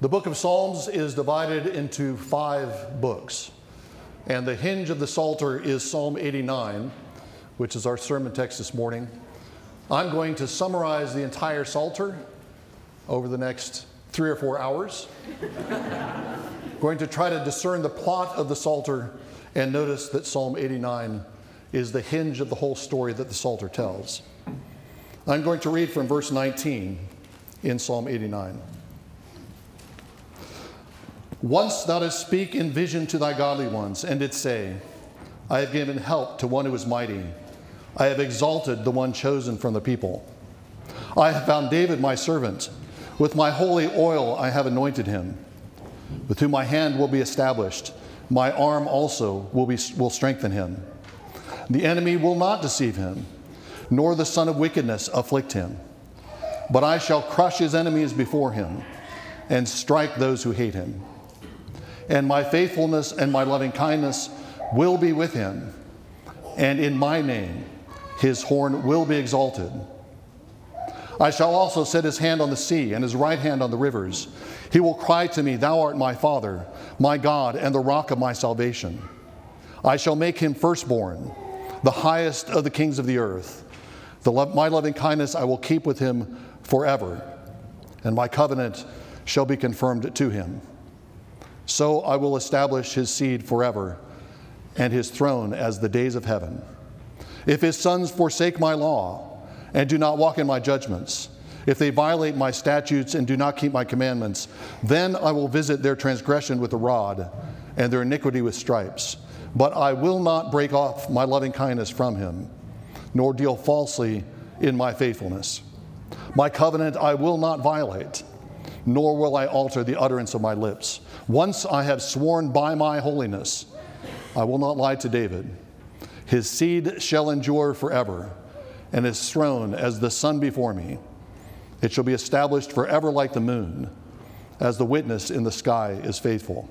The book of Psalms is divided into 5 books, and the hinge of the Psalter is Psalm 89, which is our sermon text this morning. I'm going to summarize the entire Psalter over the next 3 or 4 hours. Going to try to discern the plot of the Psalter and notice that Psalm 89 is the hinge of the whole story that the Psalter tells. I'm going to read from verse 19 in Psalm 89. Once thou didst speak in vision to thy godly ones, and didst say, I have given help to one who is mighty. I have exalted the one chosen from the people. I have found David my servant. With my holy oil I have anointed him, with whom my hand will be established. My arm also will strengthen him. The enemy will not deceive him, nor the son of wickedness afflict him. But I shall crush his enemies before him, and strike those who hate him. And my faithfulness and my loving kindness will be with him, and in my name his horn will be exalted. I shall also set his hand on the sea and his right hand on the rivers. He will cry to me, Thou art my Father, my God, and the rock of my salvation. I shall make him firstborn, the highest of the kings of the earth. My loving kindness I will keep with him forever, and my covenant shall be confirmed to him. So I will establish his seed forever, and his throne as the days of heaven. If his sons forsake my law, and do not walk in my judgments, if they violate my statutes and do not keep my commandments, then I will visit their transgression with a rod, and their iniquity with stripes. But I will not break off my loving kindness from him, nor deal falsely in my faithfulness. My covenant I will not violate, nor will I alter the utterance of my lips. Once I have sworn by my holiness, I will not lie to David. His seed shall endure forever, and his throne as the sun before me. It shall be established forever like the moon, as the witness in the sky is faithful.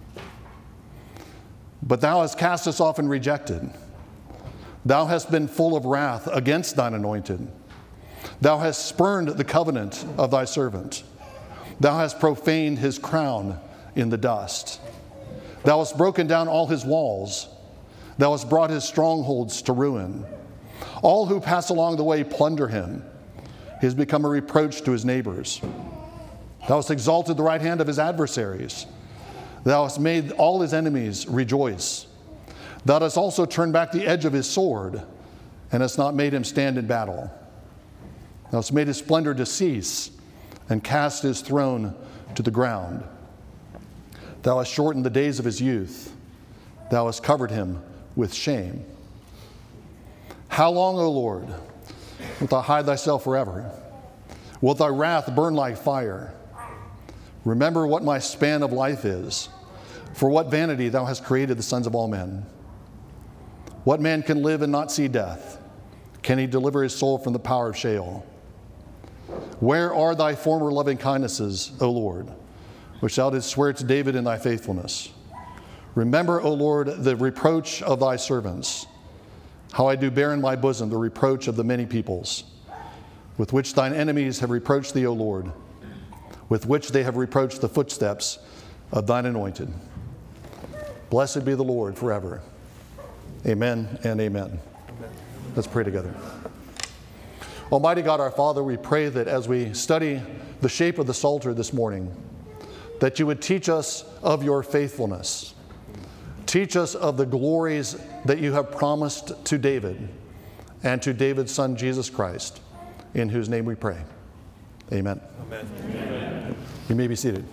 But thou hast cast us off and rejected. Thou hast been full of wrath against thine anointed. Thou hast spurned the covenant of thy servant. Thou hast profaned his crown in the dust. Thou hast broken down all his walls. Thou hast brought his strongholds to ruin. All who pass along the way plunder him. He has become a reproach to his neighbors. Thou hast exalted the right hand of his adversaries. Thou hast made all his enemies rejoice. Thou hast also turned back the edge of his sword, and hast not made him stand in battle. Thou hast made his splendor to cease, and cast his throne to the ground. Thou hast shortened the days of his youth. Thou hast covered him with shame. How long, O Lord, wilt thou hide thyself forever? Wilt thy wrath burn like fire? Remember what my span of life is. For what vanity thou hast created the sons of all men. What man can live and not see death? Can he deliver his soul from the power of Sheol? Where are thy former loving kindnesses, O Lord, which thou didst swear to David in thy faithfulness? Remember, O Lord, the reproach of thy servants, how I do bear in my bosom the reproach of the many peoples, with which thine enemies have reproached thee, O Lord, with which they have reproached the footsteps of thine anointed. Blessed be the Lord forever. Amen and amen. Let's pray together. Almighty God, our Father, we pray that as we study the shape of the Psalter this morning, that you would teach us of your faithfulness. Teach us of the glories that you have promised to David and to David's son, Jesus Christ, in whose name we pray. Amen. Amen. Amen. You may be seated.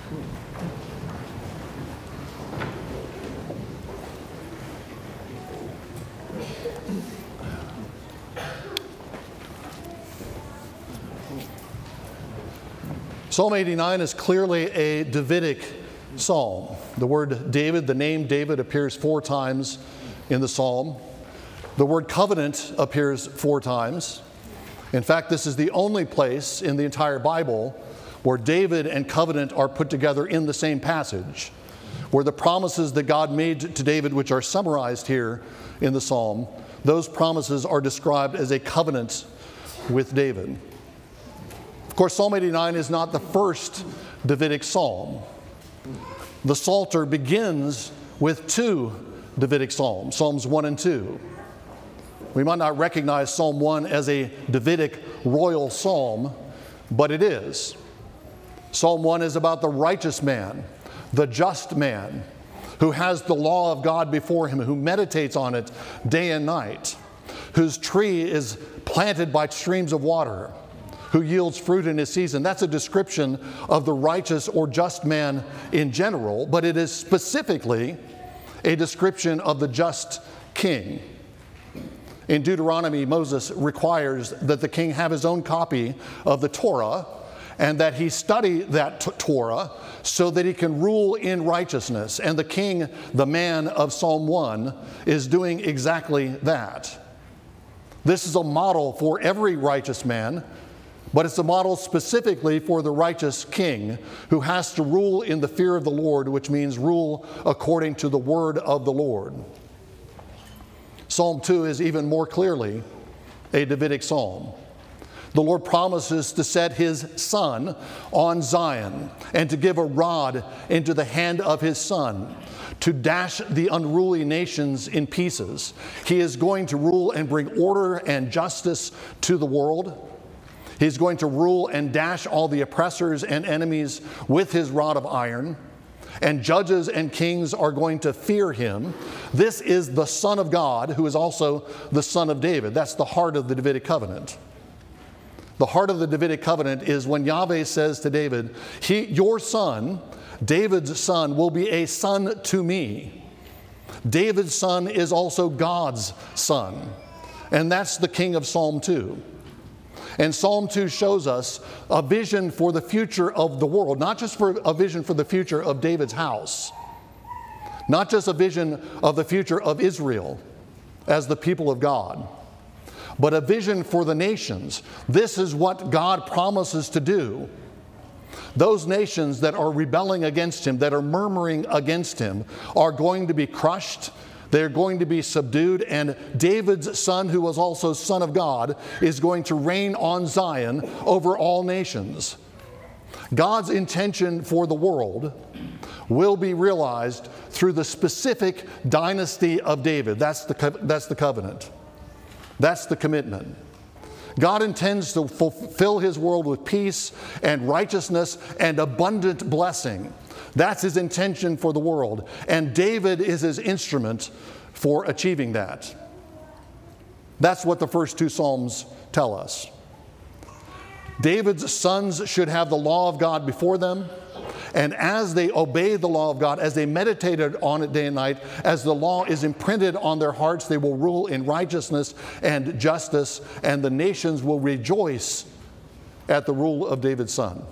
Psalm 89 is clearly a Davidic psalm. The word David, the name David, appears 4 times in the psalm. The word covenant appears 4 times. In fact, this is the only place in the entire Bible where David and covenant are put together in the same passage, where the promises that God made to David, which are summarized here in the psalm, those promises are described as a covenant with David. Of course, Psalm 89 is not the first Davidic psalm. The Psalter begins with 2 Davidic psalms, Psalms 1 and 2. We might not recognize Psalm 1 as a Davidic royal psalm, but it is. Psalm 1 is about the righteous man, the just man, who has the law of God before him, who meditates on it day and night, whose tree is planted by streams of water, who yields fruit in his season. That's a description of the righteous or just man in general, but it is specifically a description of the just king. In Deuteronomy, Moses requires that the king have his own copy of the Torah and that he study that Torah so that he can rule in righteousness. And the king, the man of Psalm 1, is doing exactly that. This is a model for every righteous man, but it's a model specifically for the righteous king who has to rule in the fear of the Lord, which means rule according to the word of the Lord. Psalm 2 is even more clearly a Davidic psalm. The Lord promises to set his son on Zion and to give a rod into the hand of his son, to dash the unruly nations in pieces. He is going to rule and bring order and justice to the world. He's going to rule and dash all the oppressors and enemies with his rod of iron. And judges and kings are going to fear him. This is the Son of God, who is also the Son of David. That's the heart of the Davidic covenant. The heart of the Davidic covenant is when Yahweh says to David, your son, David's son, will be a son to me. David's son is also God's son. And that's the king of Psalm 2. And Psalm 2 shows us a vision for the future of the world, not just for a vision for the future of David's house, not just a vision of the future of Israel as the people of God, but a vision for the nations. This is what God promises to do. Those nations that are rebelling against him, that are murmuring against him, are going to be crushed. They're going to be subdued, and David's son, who was also Son of God, is going to reign on Zion over all nations. God's intention for the world will be realized through the specific dynasty of David. That's the covenant. That's the commitment. God intends to fulfill his world with peace and righteousness and abundant blessing. That's his intention for the world. And David is his instrument for achieving that. That's what the first 2 Psalms tell us. David's sons should have the law of God before them. And as they obey the law of God, as they meditated on it day and night, as the law is imprinted on their hearts, they will rule in righteousness and justice, and the nations will rejoice at the rule of David's son.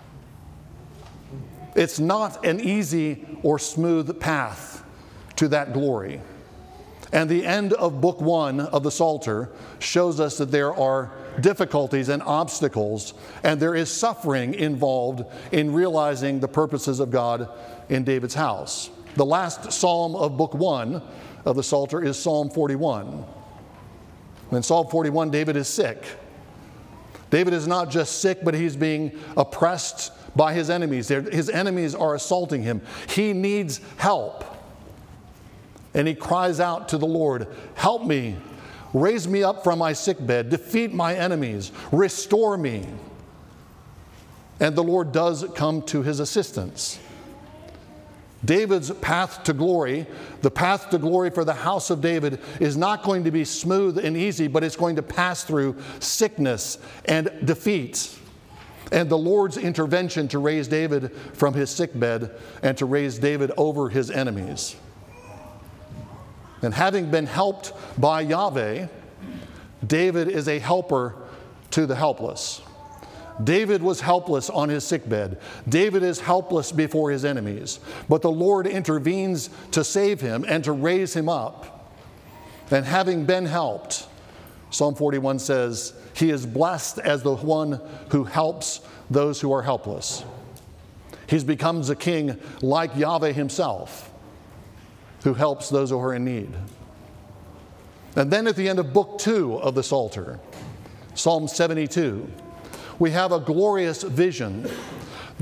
It's not an easy or smooth path to that glory. And the end of Book 1 of the Psalter shows us that there are difficulties and obstacles, and there is suffering involved in realizing the purposes of God in David's house. The last psalm of Book 1 of the Psalter is Psalm 41. In Psalm 41, David is sick. David is not just sick, but he's being oppressed by his enemies. His enemies are assaulting him. He needs help. And he cries out to the Lord, "Help me. Raise me up from my sickbed. Defeat my enemies. Restore me." And the Lord does come to his assistance. David's path to glory, the path to glory for the house of David, is not going to be smooth and easy, but it's going to pass through sickness and defeat. And the Lord's intervention to raise David from his sickbed and to raise David over his enemies. And having been helped by Yahweh, David is a helper to the helpless. David was helpless on his sickbed. David is helpless before his enemies. But the Lord intervenes to save him and to raise him up. And having been helped, Psalm 41 says, he is blessed as the one who helps those who are helpless. He becomes a king like Yahweh himself, who helps those who are in need. And then at the end of Book 2 of the Psalter, Psalm 72, we have a glorious vision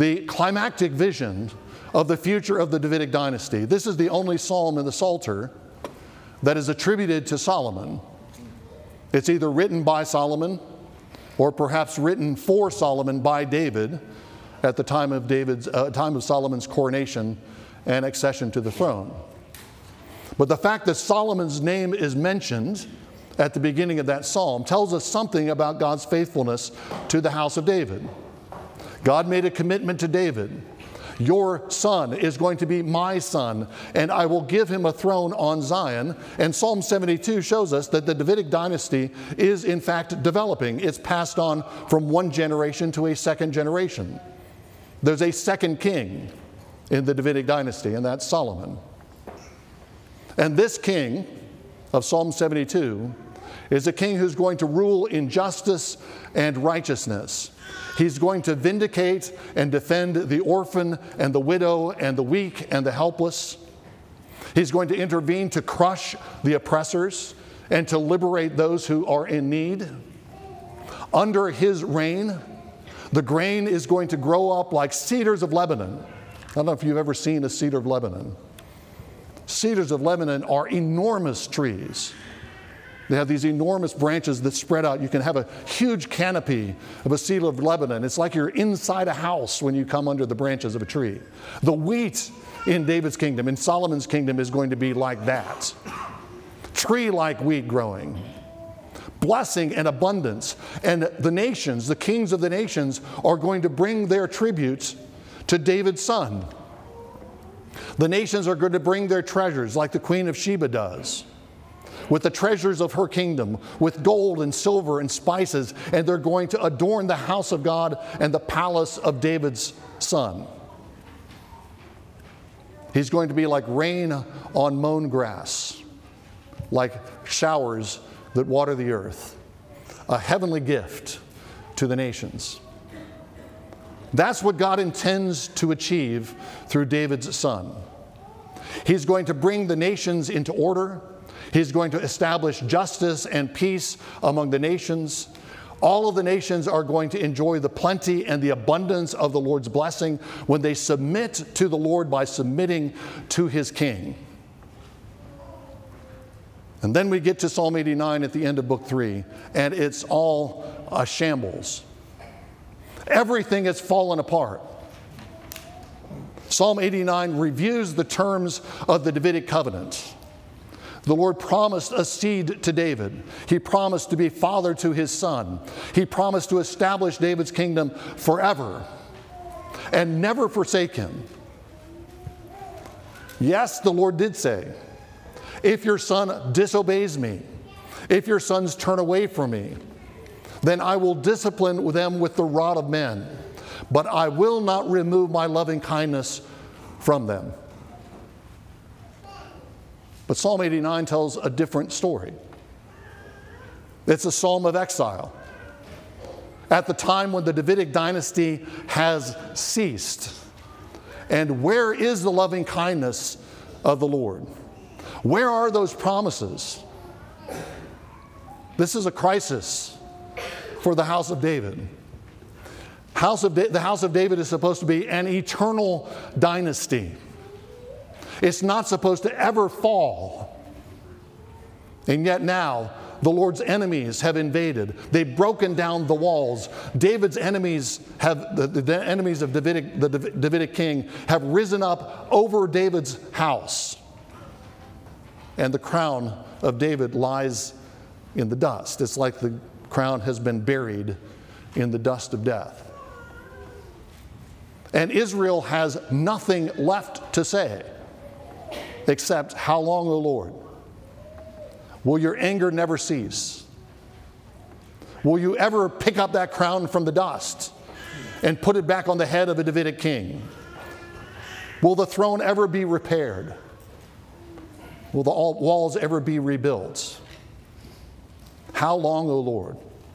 the climactic vision of the future of the Davidic dynasty. This is the only psalm in the Psalter that is attributed to Solomon. It's either written by Solomon or perhaps written for Solomon by David at the time of Solomon's coronation and accession to the throne. But the fact that Solomon's name is mentioned at the beginning of that psalm tells us something about God's faithfulness to the house of David. God made a commitment to David. Your son is going to be my son, and I will give him a throne on Zion. And Psalm 72 shows us that the Davidic dynasty is in fact developing. It's passed on from one generation to a second generation. There's a second king in the Davidic dynasty, and that's Solomon. And this king of Psalm 72 is a king who's going to rule in justice and righteousness. He's going to vindicate and defend the orphan and the widow and the weak and the helpless. He's going to intervene to crush the oppressors and to liberate those who are in need. Under his reign, the grain is going to grow up like cedars of Lebanon. I don't know if you've ever seen a cedar of Lebanon. Cedars of Lebanon are enormous trees. They have these enormous branches that spread out. You can have a huge canopy of a cedar of Lebanon. It's like you're inside a house when you come under the branches of a tree. The wheat in David's kingdom, in Solomon's kingdom, is going to be like that. Tree-like wheat growing. Blessing and abundance. And the nations, the kings of the nations, are going to bring their tributes to David's son. The nations are going to bring their treasures like the Queen of Sheba does, with the treasures of her kingdom, with gold and silver and spices, and they're going to adorn the house of God and the palace of David's son. He's going to be like rain on mown grass, like showers that water the earth, a heavenly gift to the nations. That's what God intends to achieve through David's son. He's going to bring the nations into order. He's going to establish justice and peace among the nations. All of the nations are going to enjoy the plenty and the abundance of the Lord's blessing when they submit to the Lord by submitting to his king. And then we get to Psalm 89 at the end of book 3, and it's all a shambles. Everything has fallen apart. Psalm 89 reviews the terms of the Davidic covenant. The Lord promised a seed to David. He promised to be father to his son. He promised to establish David's kingdom forever and never forsake him. Yes, the Lord did say, if your son disobeys me, if your sons turn away from me, then I will discipline them with the rod of men, but I will not remove my loving kindness from them. But Psalm 89 tells a different story. It's a psalm of exile. At the time when the Davidic dynasty has ceased. And where is the loving kindness of the Lord? Where are those promises? This is a crisis for the house of David. The house of David is supposed to be an eternal dynasty. It's not supposed to ever fall. And yet now, the Lord's enemies have invaded. They've broken down the walls. David's enemies have, the enemies of the Davidic king have risen up over David's house. And the crown of David lies in the dust. It's like the crown has been buried in the dust of death. And Israel has nothing left to say except, how long, O Lord? Will your anger never cease? Will you ever pick up that crown from the dust and put it back on the head of a Davidic king? Will the throne ever be repaired? Will the walls ever be rebuilt? How long, O Lord?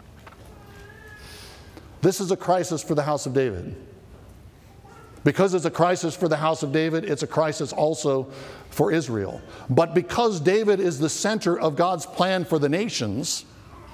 This is a crisis for the house of David. Because it's a crisis for the house of David, it's a crisis also for Israel. But because David is the center of God's plan for the nations,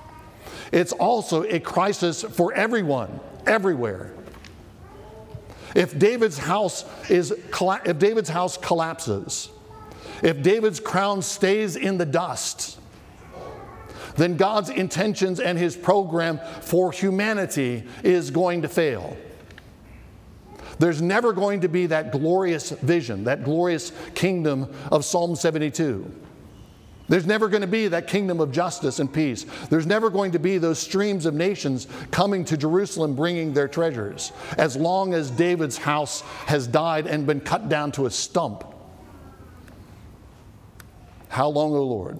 it's also a crisis for everyone, everywhere. If David's house collapses, if David's crown stays in the dust, then God's intentions and his program for humanity is going to fail. There's never going to be that glorious vision, that glorious kingdom of Psalm 72. There's never going to be that kingdom of justice and peace. There's never going to be those streams of nations coming to Jerusalem bringing their treasures, as long as David's house has died and been cut down to a stump. How long, O Lord?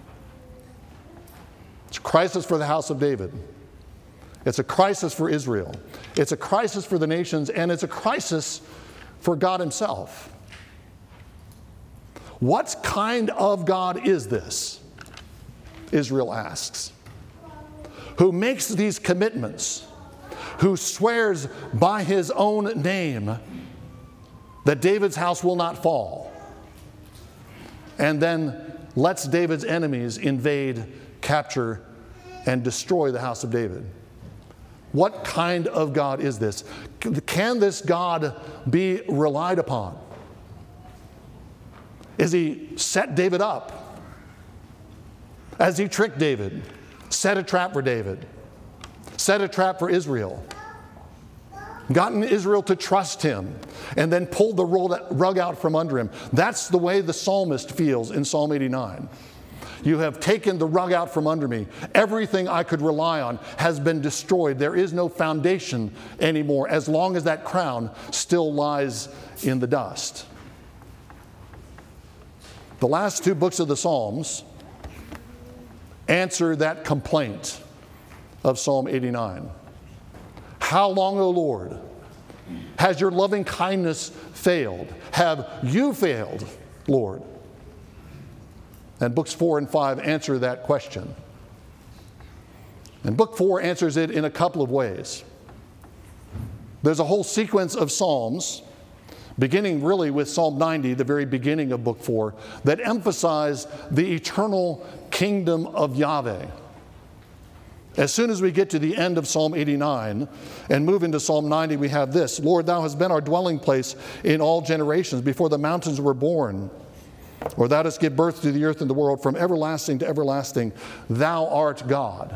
It's a crisis for the house of David. It's a crisis for Israel. It's a crisis for the nations, and it's a crisis for God himself. What kind of God is this? Israel asks. Who makes these commitments, who swears by his own name that David's house will not fall, and then lets David's enemies invade, capture, and destroy the house of David. What kind of God is this? Can this God be relied upon? Is he set David up? Has he tricked David? Set a trap for David? Set a trap for Israel? Gotten Israel to trust him and then pulled the rug out from under him? That's the way the psalmist feels in Psalm 89. You have taken the rug out from under me. Everything I could rely on has been destroyed. There is no foundation anymore as long as that crown still lies in the dust. The last two books of the Psalms answer that complaint of Psalm 89. How long, O Lord, has your loving kindness failed? Have you failed, Lord? And books 4 and 5 answer that question. And book 4 answers it in a couple of ways. There's a whole sequence of Psalms, beginning really with Psalm 90, the very beginning of book 4, that emphasize the eternal kingdom of Yahweh. As soon as we get to the end of Psalm 89 and move into Psalm 90, we have this: Lord, thou hast been our dwelling place in all generations, before the mountains were born, or thou dost give birth to the earth and the world. From everlasting to everlasting, thou art God.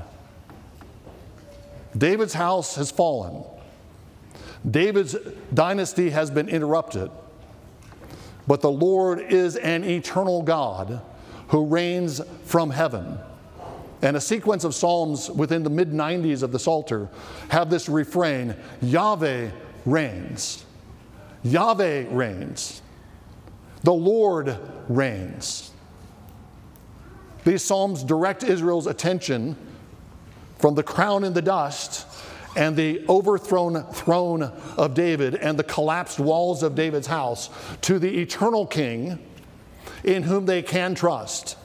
David's house has fallen. David's dynasty has been interrupted. But the Lord is an eternal God who reigns from heaven. And a sequence of psalms within the mid-90s of the Psalter have this refrain: Yahweh reigns. Yahweh reigns. The Lord reigns. These psalms direct Israel's attention from the crown in the dust and the overthrown throne of David and the collapsed walls of David's house to the eternal King in whom they can trust.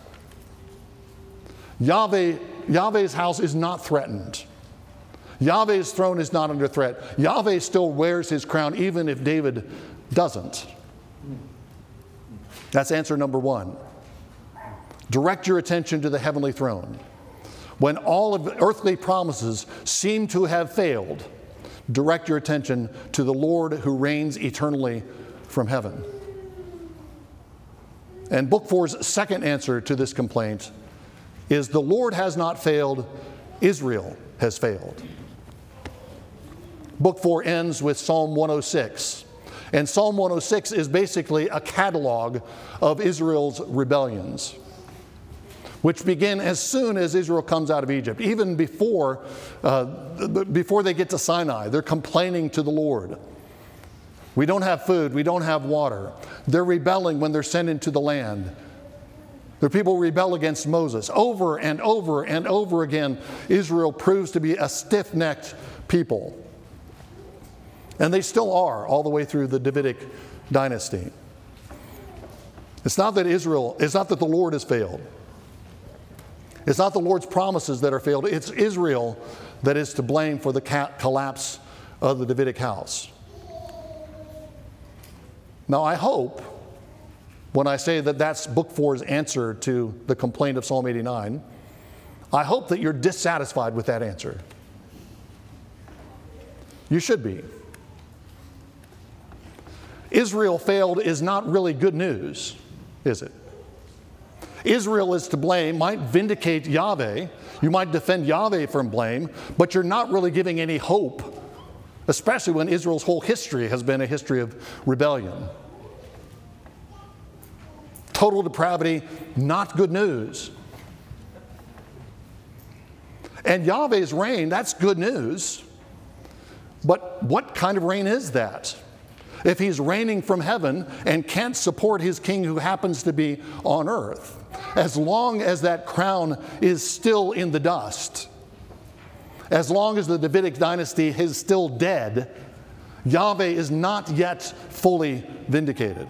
Yahweh's house is not threatened. Yahweh's throne is not under threat. Yahweh still wears his crown even if David doesn't. That's answer number 1. Direct your attention to the heavenly throne. When all of the earthly promises seem to have failed, direct your attention to the Lord who reigns eternally from heaven. And Book 4's second answer to this complaint is the Lord has not failed, Israel has failed. Book 4 ends with Psalm 106. And Psalm 106 is basically a catalog of Israel's rebellions, which begin as soon as Israel comes out of Egypt. Even before they get to Sinai, they're complaining to the Lord. We don't have food, we don't have water. They're rebelling when they're sent into the land. The people rebel against Moses. Over and over and over again, Israel proves to be a stiff-necked people. And they still are, all the way through the Davidic dynasty. It's not that the Lord has failed. It's not the Lord's promises that are failed. It's Israel that is to blame for the collapse of the Davidic house. Now, I hope, when I say that that's Book 4's answer to the complaint of Psalm 89, I hope that you're dissatisfied with that answer. You should be. Israel failed is not really good news, is it? Israel is to blame, might vindicate Yahweh. You might defend Yahweh from blame, but you're not really giving any hope, especially when Israel's whole history has been a history of rebellion. Total depravity, not good news. And Yahweh's reign, that's good news. But what kind of reign is that? If he's reigning from heaven and can't support his king who happens to be on earth, as long as that crown is still in the dust, as long as the Davidic dynasty is still dead, Yahweh is not yet fully vindicated.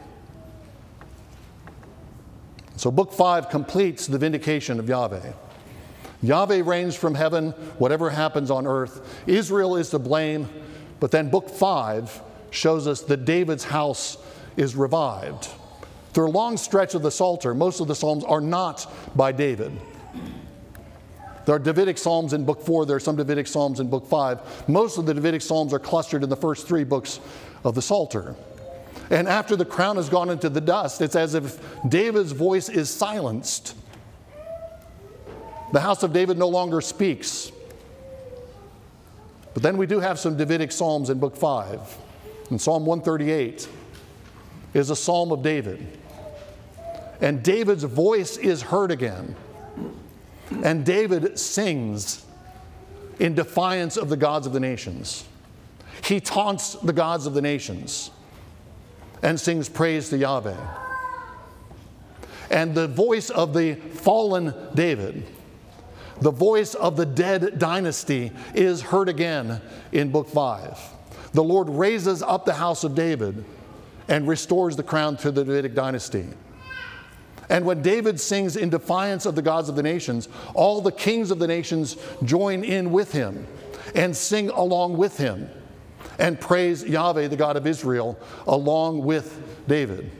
So Book 5 completes the vindication of Yahweh. Yahweh reigns from heaven, whatever happens on earth. Israel is to blame, but then Book 5 shows us that David's house is revived. Through a long stretch of the Psalter, most of the Psalms are not by David. There are Davidic Psalms in Book 4, there are some Davidic Psalms in Book 5. Most of the Davidic Psalms are clustered in the first 3 books of the Psalter. And after the crown has gone into the dust, it's as if David's voice is silenced. The house of David no longer speaks. But then we do have some Davidic Psalms in Book 5. And Psalm 138 is a psalm of David. And David's voice is heard again. And David sings in defiance of the gods of the nations. He taunts the gods of the nations and sings praise to Yahweh. And the voice of the fallen David, the voice of the dead dynasty, is heard again in Book 5. The Lord raises up the house of David and restores the crown to the Davidic dynasty. And when David sings in defiance of the gods of the nations, all the kings of the nations join in with him and sing along with him and praise Yahweh, the God of Israel, along with David.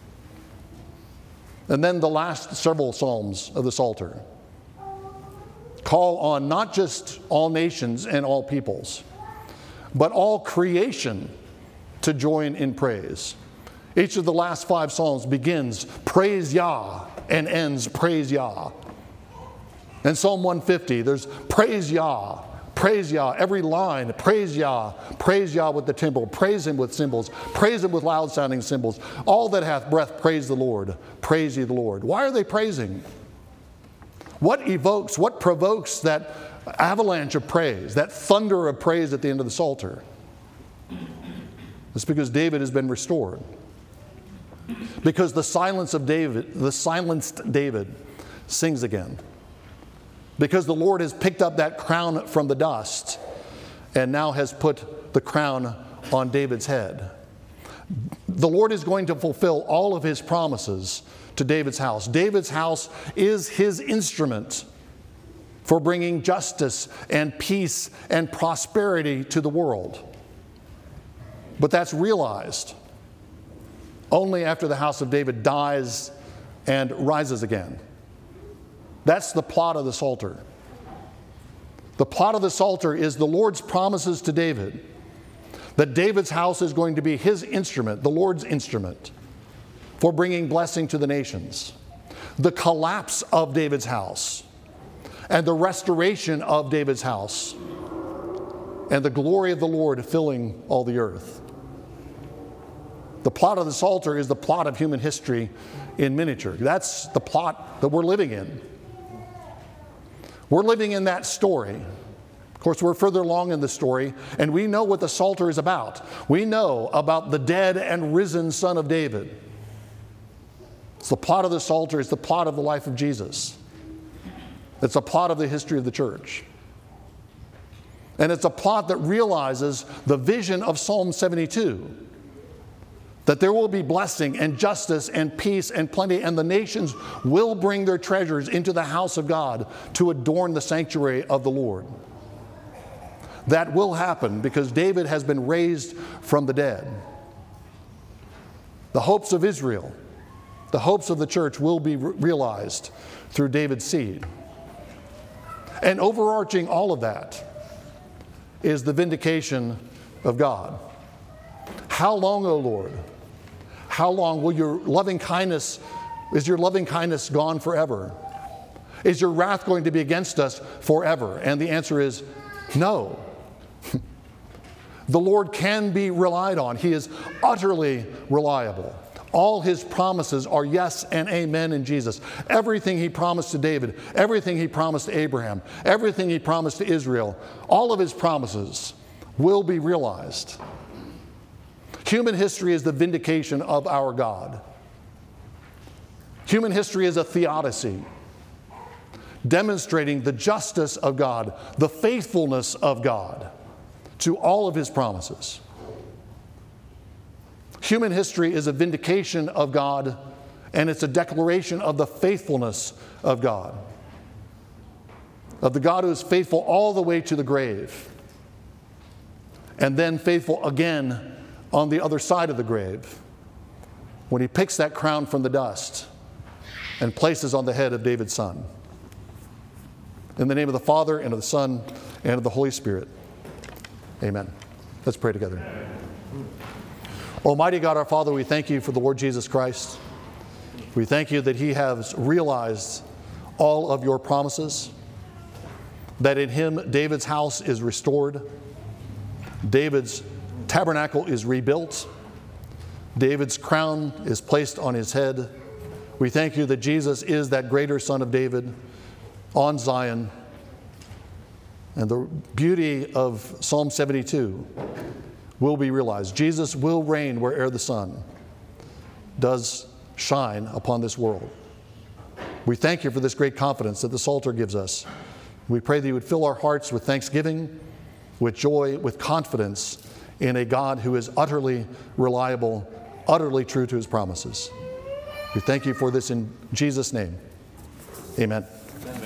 And then the last several psalms of the Psalter call on not just all nations and all peoples, but all creation to join in praise. Each of the last 5 psalms begins, praise Yah, and ends, praise Yah. In Psalm 150, there's praise Yah, praise Yah. Every line, praise Yah with the timbrel, praise him with cymbals, praise him with loud sounding cymbals. All that hath breath, praise the Lord, praise ye the Lord. Why are they praising? What evokes, what provokes that avalanche of praise, that thunder of praise at the end of the Psalter? It's because David has been restored. Because the silenced David sings again. Because the Lord has picked up that crown from the dust and now has put the crown on David's head. The Lord is going to fulfill all of his promises to David's house. David's house is his instrument for bringing justice and peace and prosperity to the world. But that's realized only after the house of David dies and rises again. That's the plot of the Psalter. The plot of the Psalter is the Lord's promises to David that David's house is going to be his instrument, the Lord's instrument, for bringing blessing to the nations. The collapse of David's house and the restoration of David's house and the glory of the Lord filling all the earth. The plot of the Psalter is the plot of human history in miniature. That's the plot that we're living in. We're living in that story. Of course, we're further along in the story, and we know what the Psalter is about. We know about the dead and risen Son of David. It's the plot of the Psalter. It's the plot of the life of Jesus. It's a plot of the history of the church. And it's a plot that realizes the vision of Psalm 72. That there will be blessing and justice and peace and plenty, and the nations will bring their treasures into the house of God to adorn the sanctuary of the Lord. That will happen because David has been raised from the dead. The hopes of Israel, the hopes of the church will be realized through David's seed. And overarching all of that is the vindication of God. How long, O Lord, how long will your loving kindness, is your loving kindness gone forever? Is your wrath going to be against us forever? And the answer is no. The Lord can be relied on. He is utterly reliable. All his promises are yes and amen in Jesus. Everything he promised to David, everything he promised to Abraham, everything he promised to Israel, all of his promises will be realized. Human history is the vindication of our God. Human history is a theodicy, demonstrating the justice of God, the faithfulness of God to all of his promises. Human history is a vindication of God, and it's a declaration of the faithfulness of God, of the God who is faithful all the way to the grave, and then faithful again on the other side of the grave, when he picks that crown from the dust and places on the head of David's son. In the name of the Father, and of the Son, and of the Holy Spirit. Amen. Let's pray together. Almighty God, our Father, we thank you for the Lord Jesus Christ. We thank you that he has realized all of your promises, that in him David's house is restored, David's tabernacle is rebuilt, David's crown is placed on his head. We thank you that Jesus is that greater Son of David on Zion. And the beauty of Psalm 72 will be realized. Jesus will reign where'er the sun does shine upon this world. We thank you for this great confidence that the Psalter gives us. We pray that you would fill our hearts with thanksgiving, with joy, with confidence in a God who is utterly reliable, utterly true to his promises. We thank you for this in Jesus' name. Amen.